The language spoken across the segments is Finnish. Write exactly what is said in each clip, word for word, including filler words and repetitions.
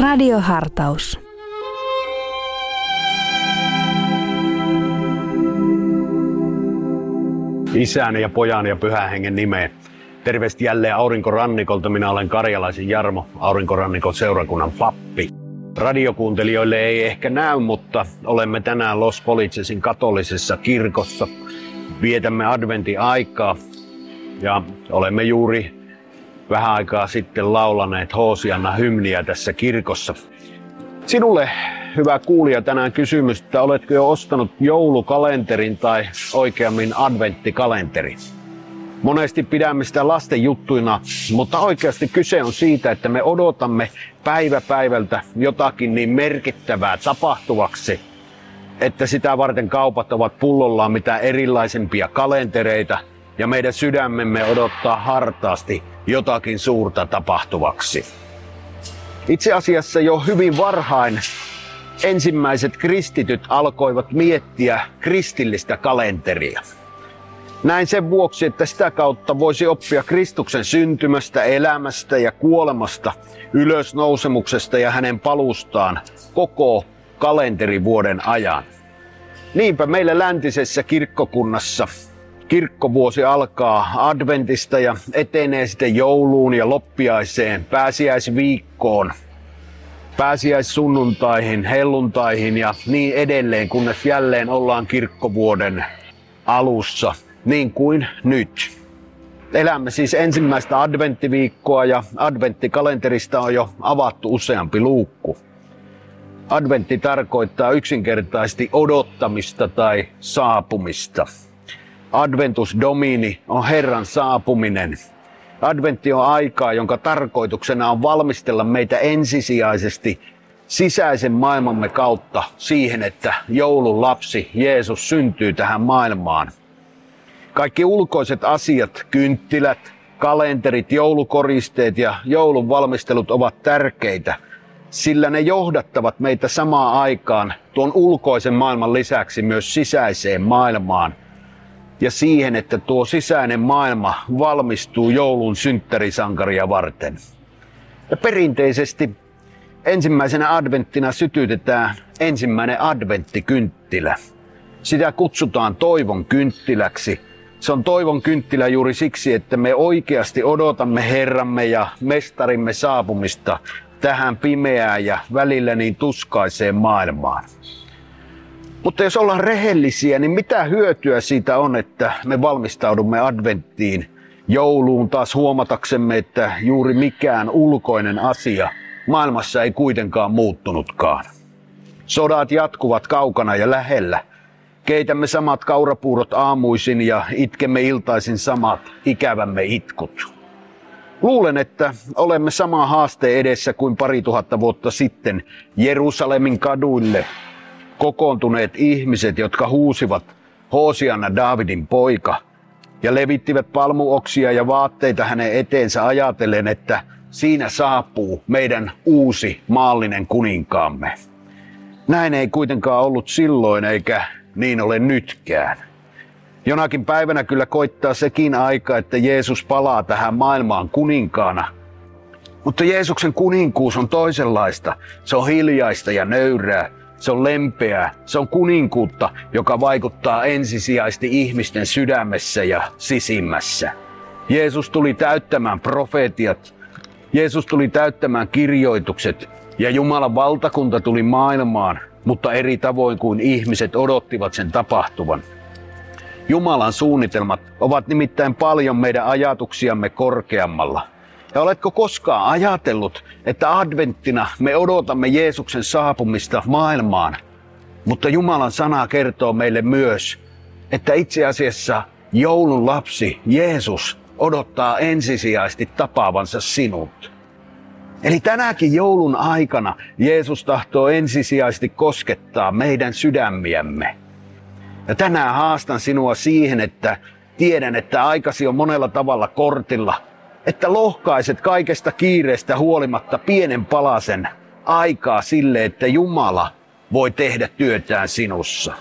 Radiohartaus. Isän ja pojan ja pyhän hengen nimeen. Terveesti jälleen Aurinkorannikolta. Minä olen Karjalaisen Jarmo, Aurinkorannikon seurakunnan pappi. Radiokuuntelijoille ei ehkä näy, mutta olemme tänään Los Policesin katolisessa kirkossa. Vietämme adventin aikaa ja olemme juuri vähän aikaa sitten laulaneet Hoosianna hymniä tässä kirkossa. Sinulle, hyvä kuulija, tänään kysymys, että oletko jo ostanut joulukalenterin tai oikeammin adventtikalenterin? Monesti pidämme sitä lasten juttuina, mutta oikeasti kyse on siitä, että me odotamme päivä päivältä jotakin niin merkittävää tapahtuvaksi, että sitä varten kaupat ovat pullollaan mitä erilaisempia kalentereita ja meidän sydämemme odottaa hartaasti jotakin suurta tapahtuvaksi. Itse asiassa jo hyvin varhain ensimmäiset kristityt alkoivat miettiä kristillistä kalenteria. Näin sen vuoksi, että sitä kautta voisi oppia Kristuksen syntymästä, elämästä ja kuolemasta, ylösnousemuksesta ja hänen paluustaan koko kalenterivuoden ajan. Niinpä meillä läntisessä kirkkokunnassa kirkkovuosi alkaa adventista ja etenee sitten jouluun ja loppiaiseen, pääsiäisviikkoon, pääsiäissunnuntaihin, helluntaihin ja niin edelleen, kunnes jälleen ollaan kirkkovuoden alussa, niin kuin nyt. Elämme siis ensimmäistä adventtiviikkoa ja adventtikalenterista on jo avattu useampi luukku. Adventti tarkoittaa yksinkertaisesti odottamista tai saapumista. Adventus Domini on Herran saapuminen. Adventti on aikaa, jonka tarkoituksena on valmistella meitä ensisijaisesti sisäisen maailmamme kautta siihen, että joulun lapsi Jeesus syntyy tähän maailmaan. Kaikki ulkoiset asiat, kynttilät, kalenterit, joulukoristeet ja joulun valmistelut ovat tärkeitä, sillä ne johdattavat meitä samaan aikaan tuon ulkoisen maailman lisäksi myös sisäiseen maailmaan ja siihen, että tuo sisäinen maailma valmistuu joulun synttärisankaria varten. Ja perinteisesti ensimmäisenä adventtina sytytetään ensimmäinen adventtikynttilä. Sitä kutsutaan toivon kynttiläksi. Se on toivon kynttilä juuri siksi, että me oikeasti odotamme Herramme ja Mestarimme saapumista tähän pimeään ja välillä niin tuskaiseen maailmaan. Mutta jos ollaan rehellisiä, niin mitä hyötyä siitä on, että me valmistaudumme adventtiin, jouluun taas huomataksemme, että juuri mikään ulkoinen asia maailmassa ei kuitenkaan muuttunutkaan. Sodat jatkuvat kaukana ja lähellä. Keitämme samat kaurapuurot aamuisin ja itkemme iltaisin samat ikävämme itkut. Luulen, että olemme samaa haasteen edessä kuin pari tuhatta vuotta sitten Jerusalemin kaduille kokoontuneet ihmiset, jotka huusivat Hoosianna Daavidin poika ja levittivät palmuoksia ja vaatteita hänen eteensä ajatellen, että siinä saapuu meidän uusi maallinen kuninkaamme. Näin ei kuitenkaan ollut silloin eikä niin ole nytkään. Jonakin päivänä kyllä koittaa sekin aika, että Jeesus palaa tähän maailmaan kuninkaana. Mutta Jeesuksen kuninkuus on toisenlaista. Se on hiljaista ja nöyrää. Se on lempeää. Se on kuninkuutta, joka vaikuttaa ensisijaisesti ihmisten sydämessä ja sisimmässä. Jeesus tuli täyttämään profeetiat. Jeesus tuli täyttämään kirjoitukset. Ja Jumalan valtakunta tuli maailmaan, mutta eri tavoin kuin ihmiset odottivat sen tapahtuvan. Jumalan suunnitelmat ovat nimittäin paljon meidän ajatuksiamme korkeammalla. Ja oletko koskaan ajatellut, että adventtina me odotamme Jeesuksen saapumista maailmaan, mutta Jumalan sana kertoo meille myös, että itse asiassa joulun lapsi Jeesus odottaa ensisijaisesti tapaavansa sinut. Eli tänäkin joulun aikana Jeesus tahtoo ensisijaisesti koskettaa meidän sydämiämme. Ja tänään haastan sinua siihen, että tiedän, että aikasi on monella tavalla kortilla, että lohkaiset kaikesta kiireestä huolimatta pienen palasen aikaa sille, että Jumala voi tehdä työtään sinussa.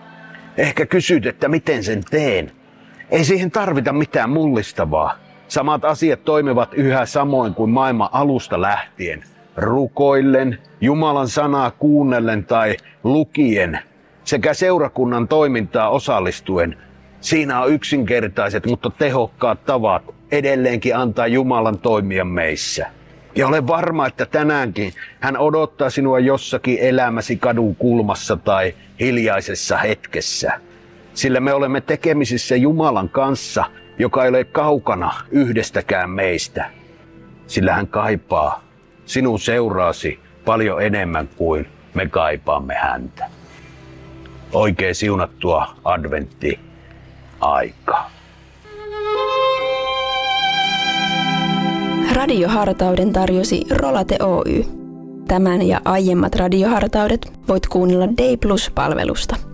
Ehkä kysyt, että miten sen teen. Ei siihen tarvita mitään mullistavaa. Samat asiat toimivat yhä samoin kuin maailman alusta lähtien. rukoillen, Jumalan sanaa kuunnellen tai lukien sekä seurakunnan toimintaa osallistuen. Siinä on yksinkertaiset, mutta tehokkaat tavat edelleenkin antaa Jumalan toimia meissä. Ja olen varma, että tänäänkin hän odottaa sinua jossakin elämäsi kadun kulmassa tai hiljaisessa hetkessä. Sillä me olemme tekemisissä Jumalan kanssa, joka ei ole kaukana yhdestäkään meistä. Sillä hän kaipaa sinun seuraasi paljon enemmän kuin me kaipaamme häntä. Oikein siunattua adventti-aikaa. Radiohartauden tarjosi Rolate Oy. Tämän ja aiemmat radiohartaudet voit kuunnella D plus -palvelusta.